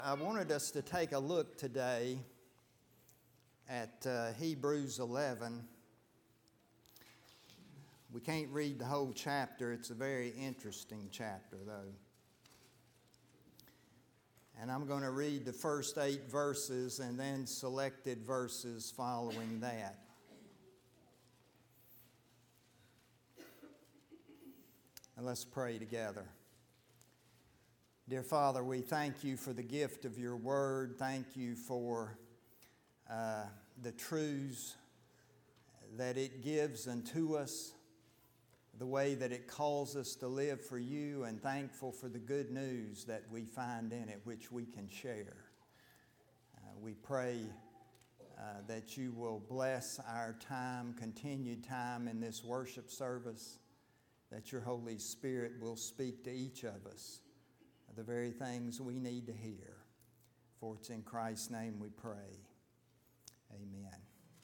I wanted us to take a look today at Hebrews 11. We can't read the whole chapter. It's a very interesting chapter, though. And I'm going to read the first 8 verses and then selected verses following that. And let's pray together. Dear Father, we thank you for the gift of your word. Thank you for the truths that it gives unto us, the way that it calls us to live for you, and thankful for the good news that we find in it, which we can share. We pray that you will bless our time, continued time in this worship service, that your Holy Spirit will speak to each of us the very things we need to hear. For it's in Christ's name we pray. Amen.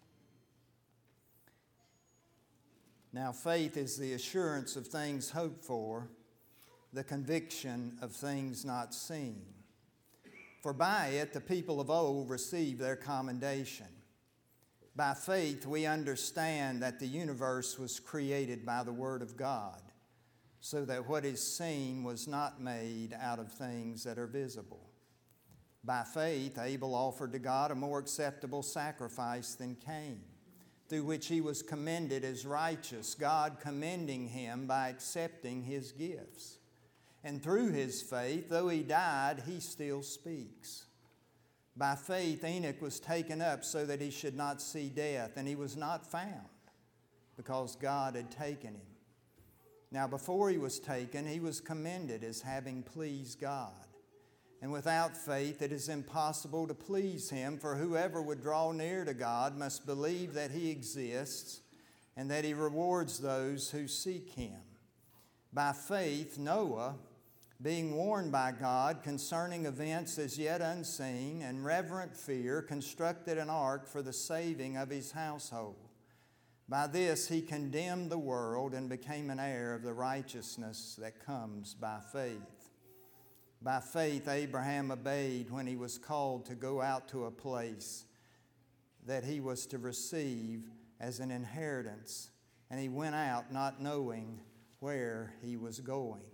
Now, faith is the assurance of things hoped for, the conviction of things not seen. For by it the people of old received their commendation. By faith we understand that the universe was created by the Word of God, so that what is seen was not made out of things that are visible. By faith, Abel offered to God a more acceptable sacrifice than Cain, through which he was commended as righteous, God commending him by accepting his gifts. And through his faith, though he died, he still speaks. By faith, Enoch was taken up so that he should not see death, and he was not found, because God had taken him. Now, before he was taken, he was commended as having pleased God. And without faith, it is impossible to please him, for whoever would draw near to God must believe that he exists and that he rewards those who seek him. By faith, Noah, being warned by God concerning events as yet unseen, and reverent fear, constructed an ark for the saving of his household. By this he condemned the world and became an heir of the righteousness that comes by faith. By faith Abraham obeyed when he was called to go out to a place that he was to receive as an inheritance, and he went out not knowing where he was going.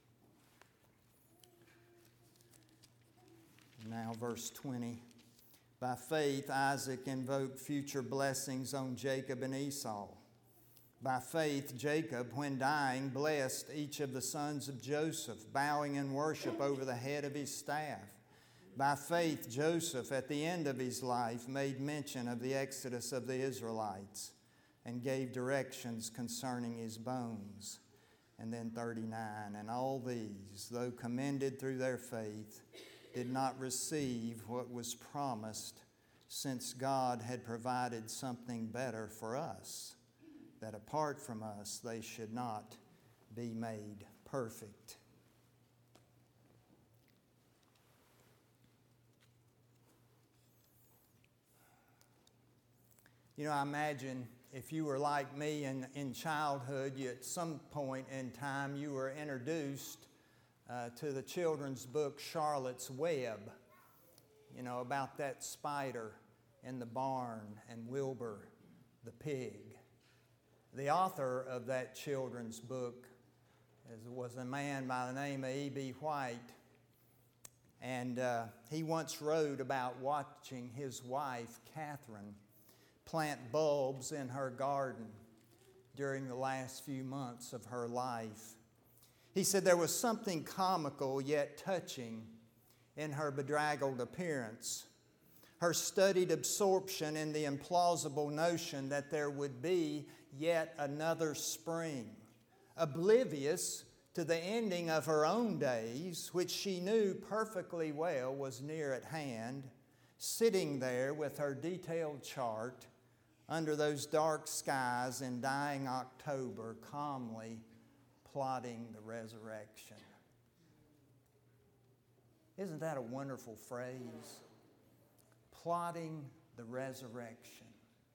Now verse 20. By faith, Isaac invoked future blessings on Jacob and Esau. By faith, Jacob, when dying, blessed each of the sons of Joseph, bowing in worship over the head of his staff. By faith, Joseph, at the end of his life, made mention of the exodus of the Israelites and gave directions concerning his bones. And then 39, and all these, though commended through their faith, did not receive what was promised, since God had provided something better for us, that apart from us they should not be made perfect. You know, I imagine if you were like me in childhood, at some point in time you were introduced to the children's book Charlotte's Web, you know, about that spider in the barn and Wilbur the pig. The author of that children's book was a man by the name of E.B. White, and he once wrote about watching his wife, Catherine, plant bulbs in her garden during the last few months of her life. He said there was something comical yet touching in her bedraggled appearance, her studied absorption in the implausible notion that there would be yet another spring, oblivious to the ending of her own days, which she knew perfectly well was near at hand, sitting there with her detailed chart under those dark skies in dying October, calmly plotting the resurrection. Isn't that a wonderful phrase? Plotting the resurrection.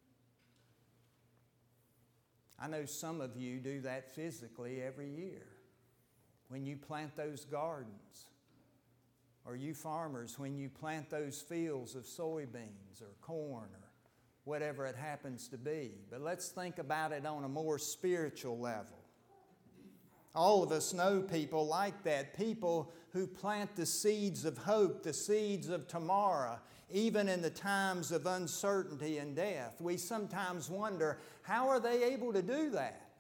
I know some of you do that physically every year when you plant those gardens or you farmers, when you plant those fields of soybeans or corn or whatever it happens to be. But let's think about it on a more spiritual level. All of us know people like that, people who plant the seeds of hope, the seeds of tomorrow, even in the times of uncertainty and death. We sometimes wonder, how are they able to do that?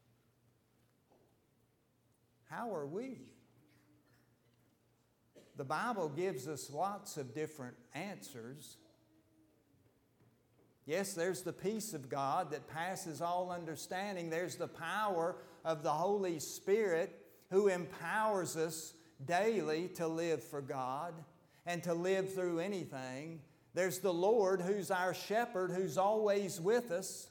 How are we? The Bible gives us lots of different answers. Yes, there's the peace of God that passes all understanding. There's the power of the Holy Spirit who empowers us daily to live for God and to live through anything. There's the Lord who's our shepherd, who's always with us.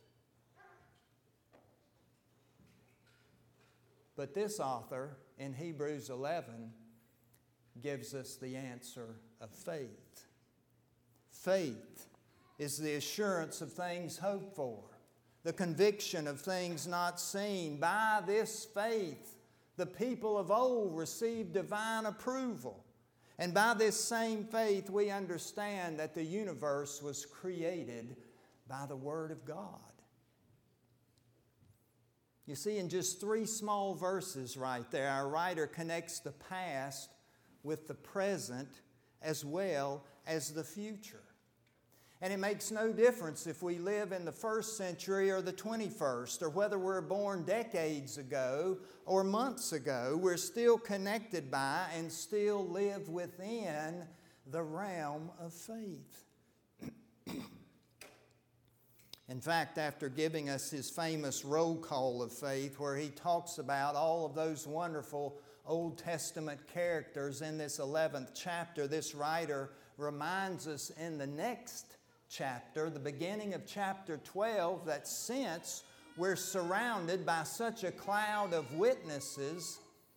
But this author in Hebrews 11 gives us the answer of faith. Faith is the assurance of things hoped for, the conviction of things not seen. By this faith, the people of old received divine approval. And by this same faith, we understand that the universe was created by the Word of God. You see, in just 3 small verses right there, our writer connects the past with the present as well as the future. And it makes no difference if we live in the 1st century or the 21st, or whether we're born decades ago or months ago, we're still connected by and still live within the realm of faith. In fact, after giving us his famous roll call of faith, where he talks about all of those wonderful Old Testament characters in this 11th chapter, this writer reminds us in the next chapter, the beginning of chapter 12, that since we're surrounded by such a cloud of witnesses,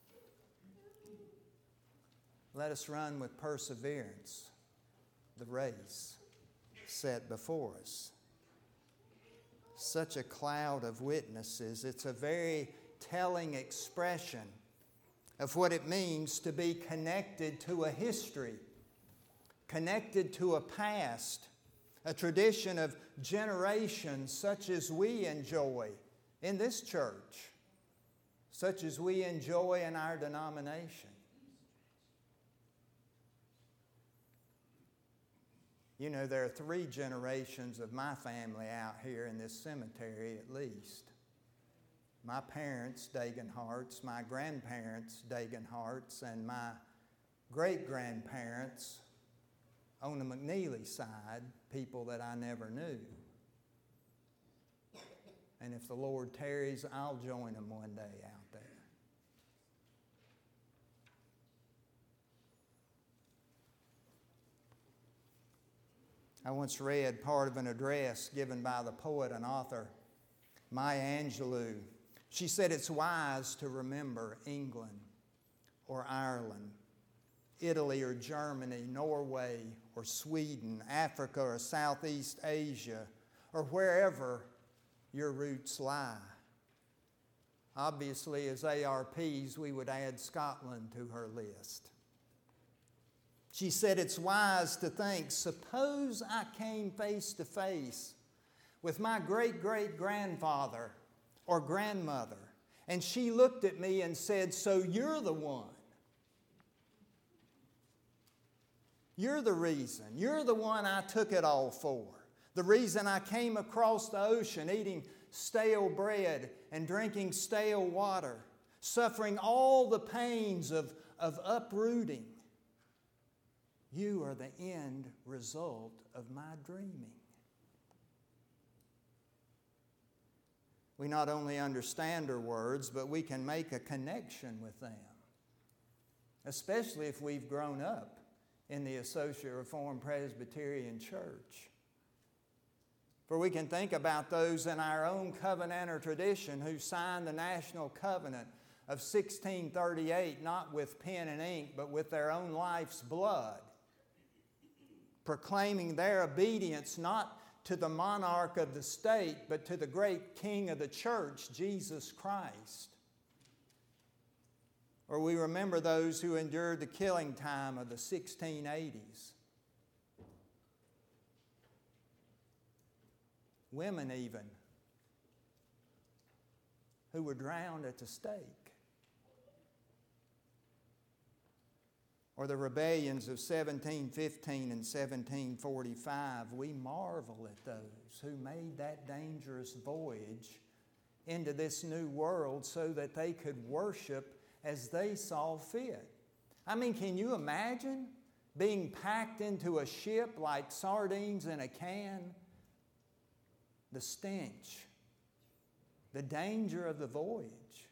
let us run with perseverance the race set before us. Such a cloud of witnesses. It's a very telling expression of what it means to be connected to a history, connected to a past, a tradition of generations such as we enjoy in this church, such as we enjoy in our denomination. You know, there are 3 generations of my family out here in this cemetery at least. My parents, Dagenharts, my grandparents, Dagenharts, and my great-grandparents on the McNeely side, people that I never knew. And if the Lord tarries, I'll join them one day out there. I once read part of an address given by the poet and author Maya Angelou. She said it's wise to remember England or Ireland, Italy or Germany, Norway or Sweden, Africa or Southeast Asia, or wherever your roots lie. Obviously, as ARPs, we would add Scotland to her list. She said it's wise to think, suppose I came face to face with my great-great-grandfather or grandmother, and she looked at me and said, so you're the one. You're the reason. You're the one I took it all for. The reason I came across the ocean eating stale bread and drinking stale water, suffering all the pains of uprooting. You are the end result of my dreaming. We not only understand her words, but we can make a connection with them, especially if we've grown up in the Associate Reformed Presbyterian Church. For we can think about those in our own covenanter tradition who signed the National Covenant of 1638, not with pen and ink, but with their own life's blood, proclaiming their obedience not to the monarch of the state, but to the great King of the church, Jesus Christ. Or we remember those who endured the killing time of the 1680s. Women even, who were drowned at the stake. Or the rebellions of 1715 and 1745. We marvel at those who made that dangerous voyage into this new world so that they could worship as they saw fit. I mean, can you imagine being packed into a ship like sardines in a can? The stench, the danger of the voyage.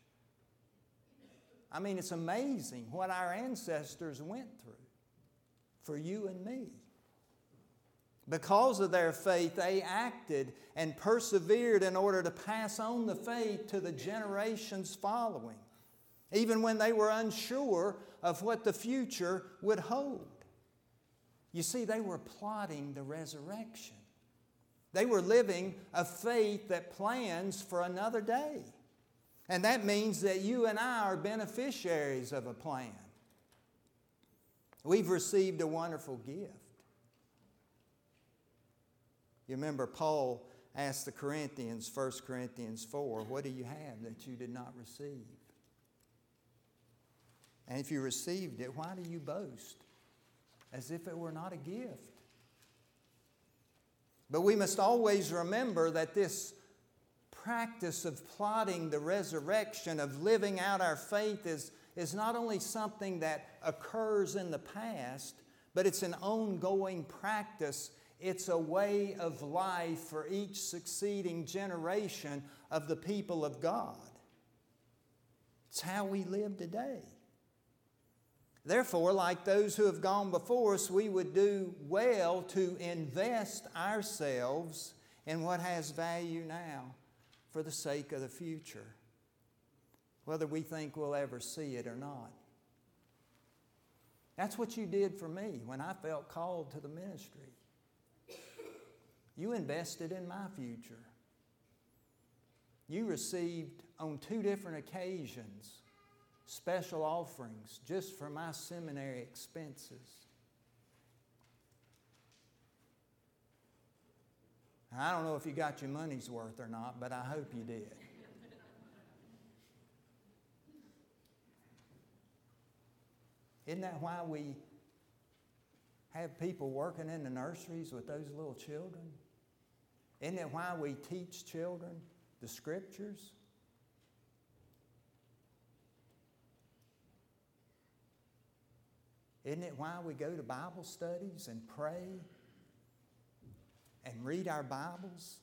I mean, it's amazing what our ancestors went through for you and me. Because of their faith, they acted and persevered in order to pass on the faith to the generations following, even when they were unsure of what the future would hold. You see, they were plotting the resurrection. They were living a faith that plans for another day. And that means that you and I are beneficiaries of a plan. We've received a wonderful gift. You remember Paul asked the Corinthians, 1 Corinthians 4, what do you have that you did not receive? And if you received it, why do you boast as if it were not a gift? But we must always remember that this practice of plotting the resurrection, of living out our faith, is not only something that occurs in the past, but it's an ongoing practice. It's a way of life for each succeeding generation of the people of God. It's how we live today. Therefore, like those who have gone before us, we would do well to invest ourselves in what has value now for the sake of the future, whether we think we'll ever see it or not. That's what you did for me when I felt called to the ministry. You invested in my future. You received on 2 different occasions special offerings just for my seminary expenses. I don't know if you got your money's worth or not, but I hope you did. Isn't that why we have people working in the nurseries with those little children? Isn't it why we teach children the Scriptures? Isn't it why we go to Bible studies and pray and read our Bibles?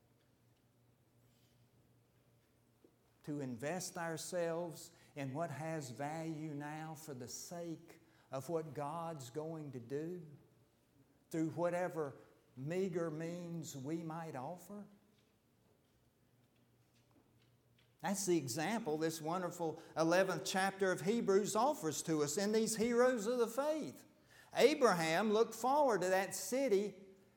To invest ourselves in what has value now for the sake of what God's going to do through whatever meager means we might offer? That's the example this wonderful 11th chapter of Hebrews offers to us in these heroes of the faith. Abraham looked forward to that city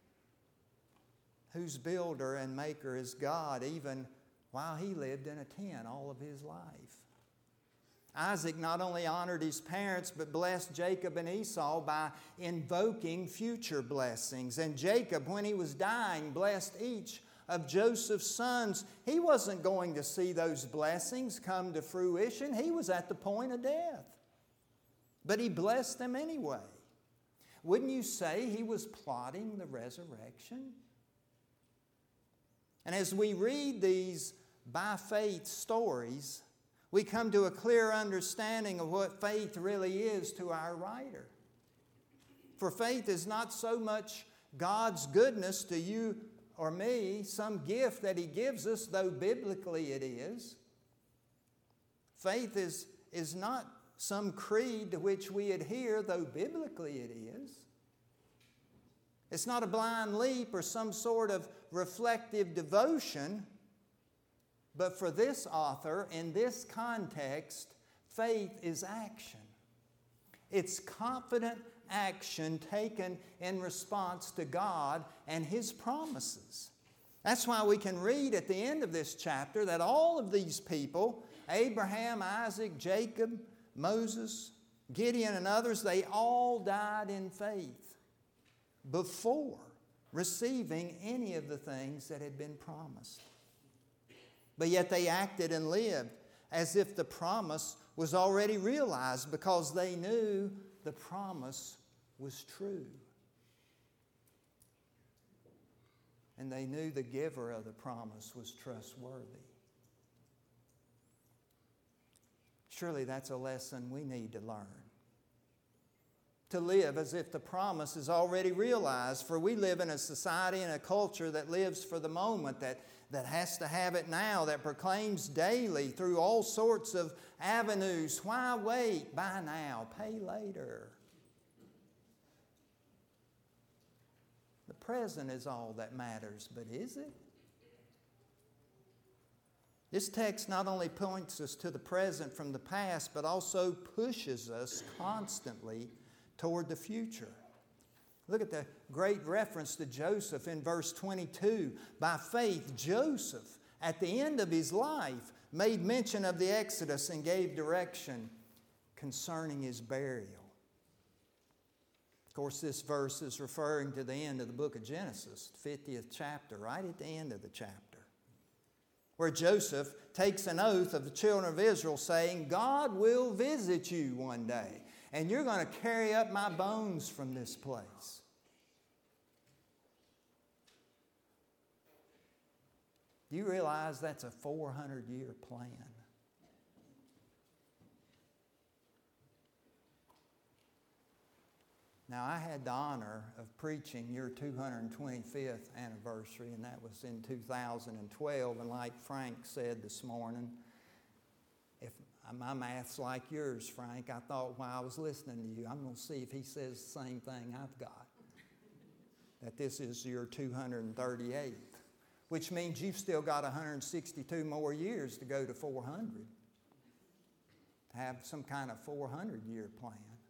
whose builder and maker is God, even while he lived in a tent all of his life. Isaac not only honored his parents, but blessed Jacob and Esau by invoking future blessings. And Jacob, when he was dying, blessed each of Joseph's sons. He wasn't going to see those blessings come to fruition. He was at the point of death. But he blessed them anyway. Wouldn't you say he was plotting the resurrection? And as we read these by faith stories, we come to a clear understanding of what faith really is to our writer. For faith is not so much God's goodness to you or me, some gift that He gives us, though biblically it is. Faith is not some creed to which we adhere, though biblically it is. It's not a blind leap or some sort of reflective devotion, but for this author, in this context, faith is action. It's confident action taken in response to God and His promises. That's why we can read at the end of this chapter that all of these people, Abraham, Isaac, Jacob, Moses, Gideon, and others, they all died in faith before receiving any of the things that had been promised. But yet they acted and lived as if the promise was already realized because they knew the promise was true. And they knew the giver of the promise was trustworthy. Surely that's a lesson we need to learn. To live as if the promise is already realized. For we live in a society and a culture that lives for the moment, that has to have it now, that proclaims daily through all sorts of avenues, why wait? Buy now, pay later. The present is all that matters, but is it? This text not only points us to the present from the past, but also pushes us constantly toward the future. Look at the great reference to Joseph in verse 22. By faith, Joseph, at the end of his life, made mention of the Exodus and gave direction concerning his burial. Of course, this verse is referring to the end of the book of Genesis, 50th chapter, right at the end of the chapter, where Joseph takes an oath of the children of Israel saying, God will visit you one day, and you're going to carry up my bones from this place. Do you realize that's a 400-year plan? Now, I had the honor of preaching your 225th anniversary, and that was in 2012. And like Frank said this morning, if my math's like yours, Frank, I thought while I was listening to you, I'm going to see if he says the same thing I've got, that this is your 238th, which means you've still got 162 more years to go to 400, to have some kind of 400-year plan.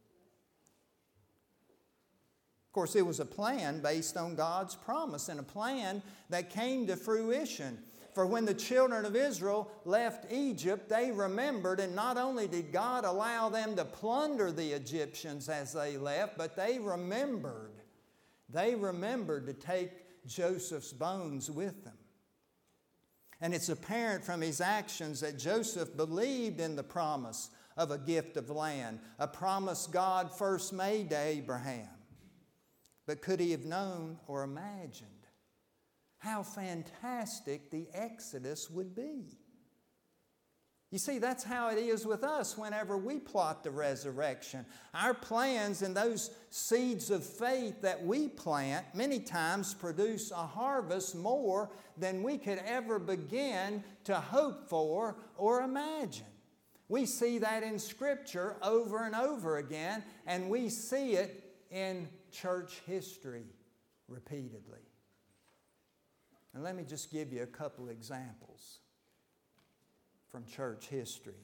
Of course, it was a plan based on God's promise, and a plan that came to fruition. For when the children of Israel left Egypt, they remembered, and not only did God allow them to plunder the Egyptians as they left, but they remembered to take Joseph's bones with them. And it's apparent from his actions that Joseph believed in the promise of a gift of land, a promise God first made to Abraham. But could he have known or imagined how fantastic the Exodus would be? You see, that's how it is with us whenever we plot the resurrection. Our plans and those seeds of faith that we plant many times produce a harvest more than we could ever begin to hope for or imagine. We see that in Scripture over and over again, and we see it in church history repeatedly. And let me just give you a couple examples from church history.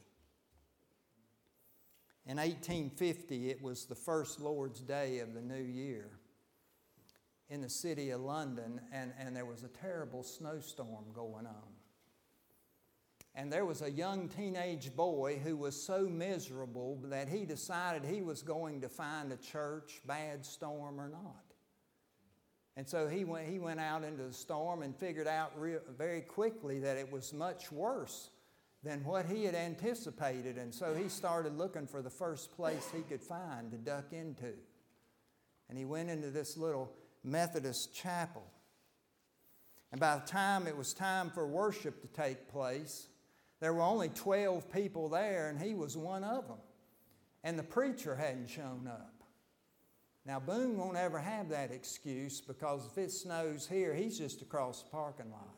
In 1850, it was the first Lord's Day of the new year in the city of London, and there was a terrible snowstorm going on. And there was a young teenage boy who was so miserable that he decided he was going to find a church, bad storm or not. And so he went out into the storm and figured out very quickly that it was much worse than what he had anticipated. And so he started looking for the first place he could find to duck into. And he went into this little Methodist chapel. And by the time it was time for worship to take place, there were only 12 people there, and he was one of them. And the preacher hadn't shown up. Now, Boone won't ever have that excuse, because if it snows here, he's just across the parking lot.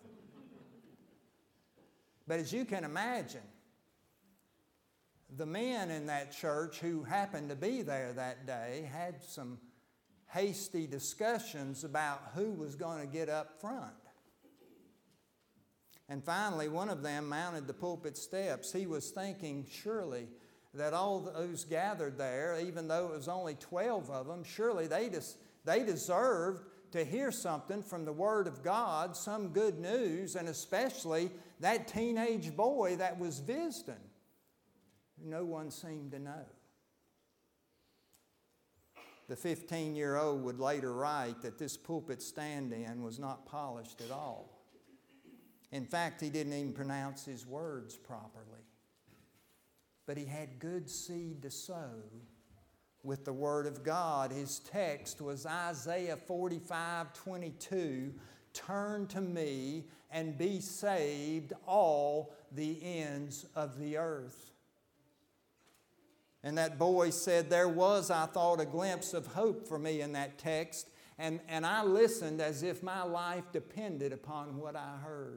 But as you can imagine, the men in that church who happened to be there that day had some hasty discussions about who was going to get up front. And finally, one of them mounted the pulpit steps. He was thinking surely that all those gathered there, even though it was only 12 of them, surely they deserved to hear something from the Word of God, some good news, and especially that teenage boy that was visiting. no one seemed to know. The 15-year-old would later write that this pulpit stand-in was not polished at all. In fact, he didn't even pronounce his words properly. But he had good seed to sow with the Word of God. His text was Isaiah 45:22, "Turn to me and be saved, all the ends of the earth." And that boy said, there was, I thought, a glimpse of hope for me in that text, and I listened as if my life depended upon what I heard.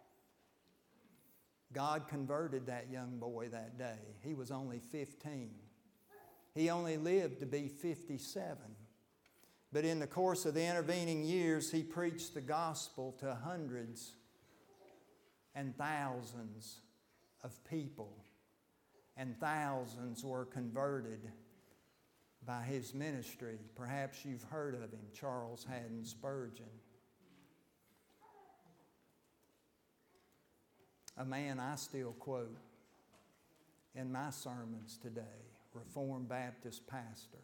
God converted that young boy that day. He was only 15. He only lived to be 57. But in the course of the intervening years, he preached the gospel to hundreds and thousands of people. And thousands were converted by his ministry. Perhaps you've heard of him, Charles Haddon Spurgeon. A man I still quote in my sermons today, Reformed Baptist pastor,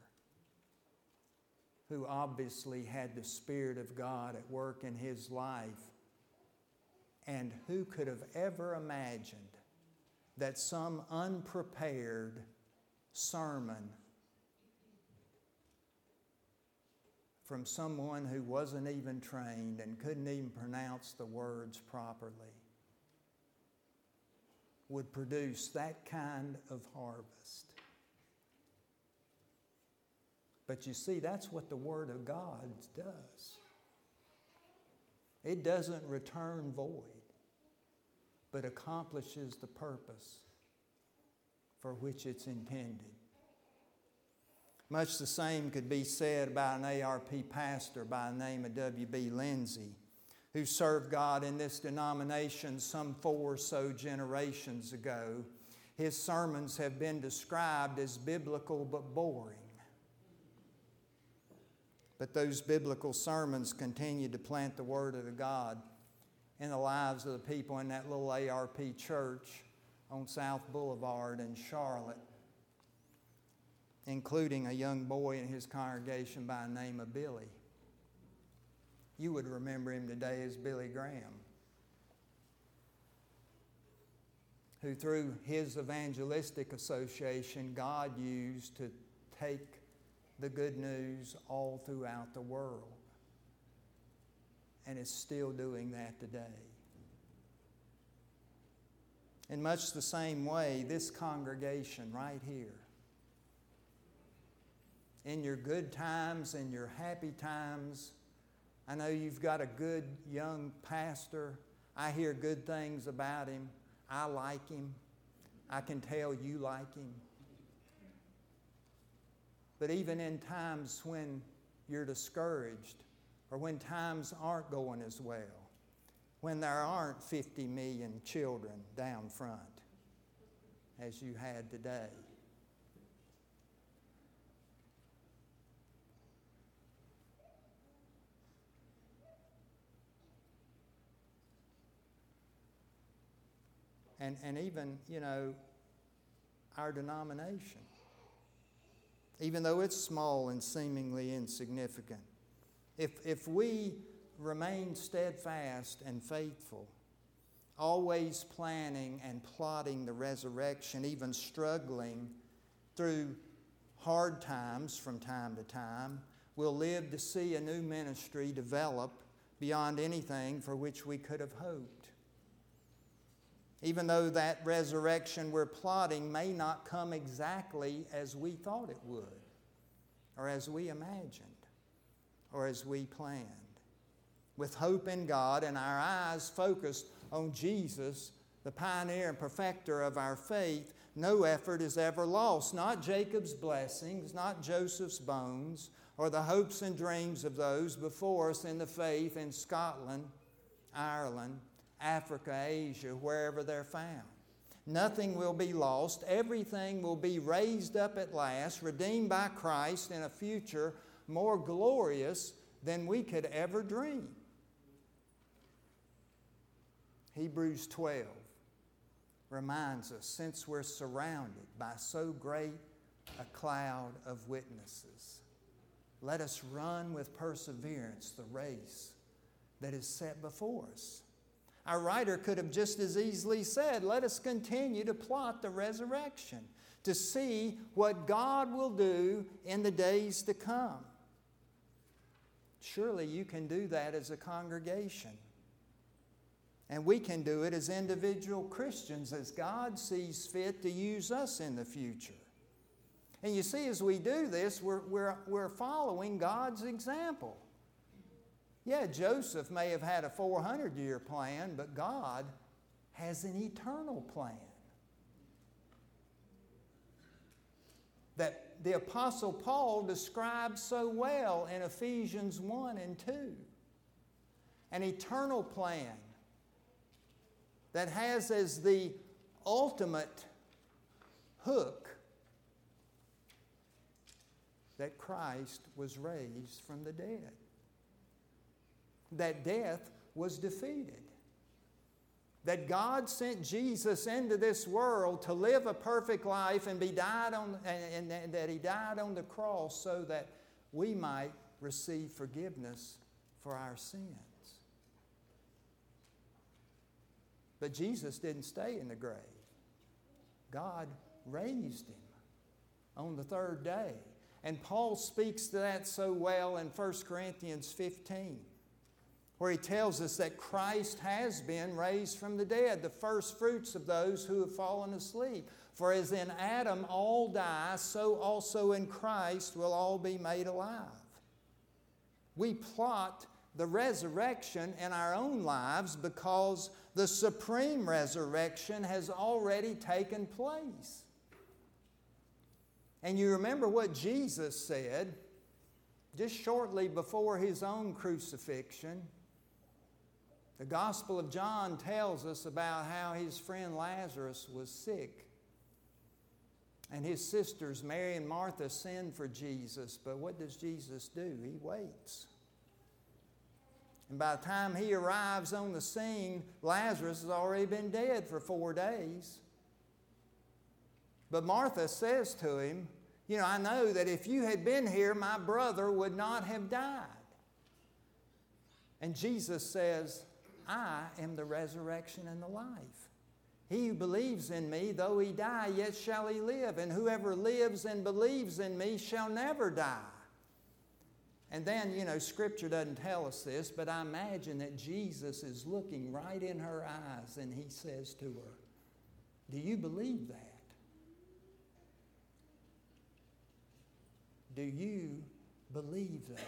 who obviously had the Spirit of God at work in his life, and who could have ever imagined that some unprepared sermon from someone who wasn't even trained and couldn't even pronounce the words properly would produce that kind of harvest. But you see, that's what the Word of God does. It doesn't return void, but accomplishes the purpose for which it's intended. Much the same could be said about an ARP pastor by the name of W.B. Lindsay, who served God in this denomination some 4 or so generations ago. His sermons have been described as biblical but boring. But those biblical sermons continue to plant the Word of God in the lives of the people in that little ARP church on South Boulevard in Charlotte, including a young boy in his congregation by the name of Billy. You would remember him today as Billy Graham, who through his evangelistic association God used to take the good news all throughout the world, and is still doing that today. In much the same way, this congregation right here, in your good times and your happy times, I know you've got a good young pastor. I hear good things about him. I like him. I can tell you like him. But even in times when you're discouraged, or when times aren't going as well, when there aren't 50 million children down front, as you had today, and even, our denomination, even though it's small and seemingly insignificant, if we remain steadfast and faithful, always planning and plotting the resurrection, even struggling through hard times from time to time, we'll live to see a new ministry develop beyond anything for which we could have hoped. Even though that resurrection we're plotting may not come exactly as we thought it would, or as we imagined, or as we planned. With hope in God and our eyes focused on Jesus, the pioneer and perfecter of our faith, no effort is ever lost. Not Jacob's blessings, not Joseph's bones, or the hopes and dreams of those before us in the faith in Scotland, Ireland, Africa, Asia, wherever they're found. Nothing will be lost. Everything will be raised up at last, redeemed by Christ in a future more glorious than we could ever dream. Hebrews 12 reminds us, since we're surrounded by so great a cloud of witnesses, let us run with perseverance the race that is set before us. Our writer could have just as easily said, let us continue to plot the resurrection, to see what God will do in the days to come. Surely you can do that as a congregation. And we can do it as individual Christians as God sees fit to use us in the future. And you see, as we do this, we're following God's example. Yeah, Joseph may have had a 400-year plan, but God has an eternal plan that the Apostle Paul describes so well in Ephesians 1 and 2. An eternal plan that has as the ultimate hook that Christ was raised from the dead. That death was defeated. That God sent Jesus into this world to live a perfect life and that He died on the cross so that we might receive forgiveness for our sins. But Jesus didn't stay in the grave. God raised Him on the third day. And Paul speaks to that so well in 1 Corinthians 15, where he tells us that Christ has been raised from the dead, the first fruits of those who have fallen asleep. For as in Adam all die, so also in Christ will all be made alive. We plot the resurrection in our own lives because the supreme resurrection has already taken place. And you remember what Jesus said just shortly before His own crucifixion. The Gospel of John tells us about how His friend Lazarus was sick. And His sisters, Mary and Martha, send for Jesus. But what does Jesus do? He waits. And by the time He arrives on the scene, Lazarus has already been dead for 4 days. But Martha says to Him, I know that if you had been here, my brother would not have died. And Jesus says, I am the resurrection and the life. He who believes in me, though he die, yet shall he live. And whoever lives and believes in me shall never die. And then, Scripture doesn't tell us this, but I imagine that Jesus is looking right in her eyes and He says to her, do you believe that? Do you believe that?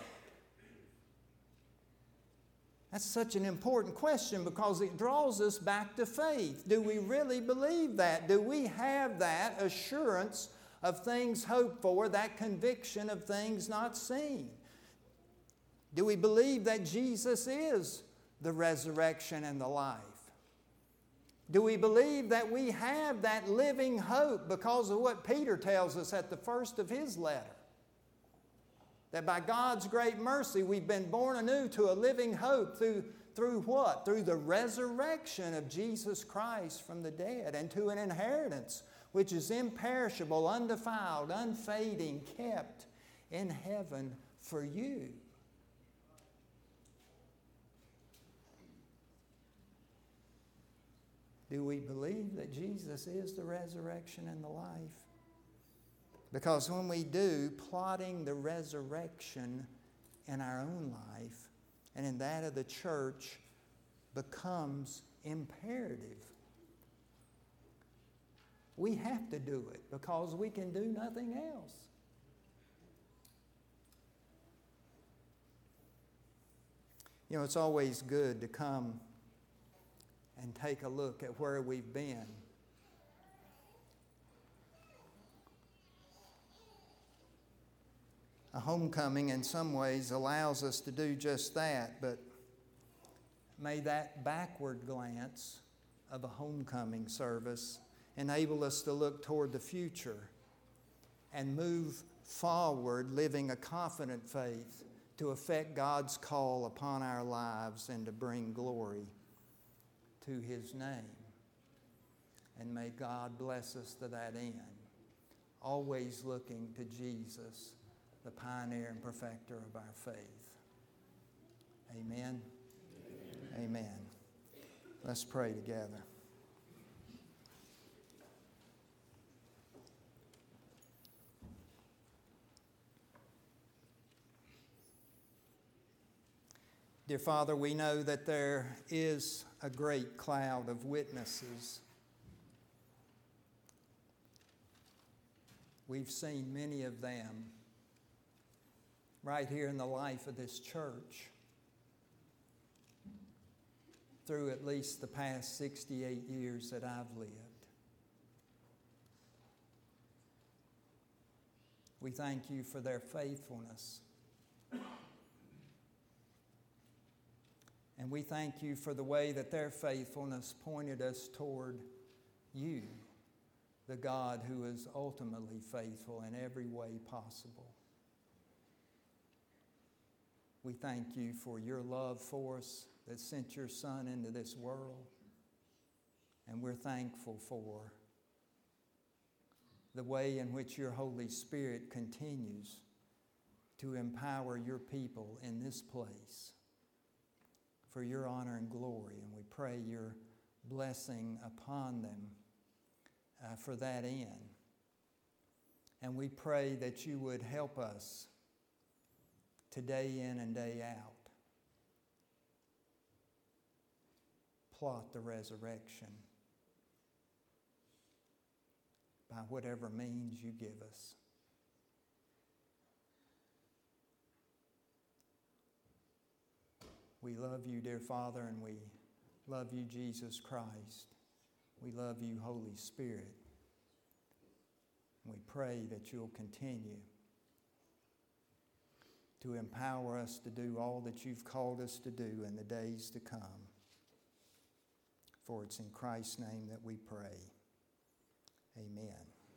That's such an important question because it draws us back to faith. Do we really believe that? Do we have that assurance of things hoped for, that conviction of things not seen? Do we believe that Jesus is the resurrection and the life? Do we believe that we have that living hope because of what Peter tells us at the first of his letter? That by God's great mercy we've been born anew to a living hope through what? Through the resurrection of Jesus Christ from the dead, and to an inheritance which is imperishable, undefiled, unfading, kept in heaven for you. Do we believe that Jesus is the resurrection and the life? Because when we do, plotting the resurrection in our own life and in that of the church becomes imperative. We have to do it because we can do nothing else. It's always good to come and take a look at where we've been. A homecoming in some ways allows us to do just that, but may that backward glance of a homecoming service enable us to look toward the future and move forward living a confident faith to effect God's call upon our lives and to bring glory to His name. And may God bless us to that end, always looking to Jesus, the pioneer and perfecter of our faith. Amen. Amen. Amen. Let's pray together. Dear Father, we know that there is a great cloud of witnesses. We've seen many of them right here in the life of this church through at least the past 68 years that I've lived. We thank you for their faithfulness. And we thank you for the way that their faithfulness pointed us toward you, the God who is ultimately faithful in every way possible. We thank you for your love for us that sent your Son into this world. And we're thankful for the way in which your Holy Spirit continues to empower your people in this place for your honor and glory. And we pray your blessing upon them for that end. And we pray that you would help us to day in and day out plot the resurrection by whatever means you give us. We love you, dear Father, and we love you, Jesus Christ. We love you, Holy Spirit. And we pray that you'll continue to empower us to do all that you've called us to do in the days to come. For it's in Christ's name that we pray. Amen.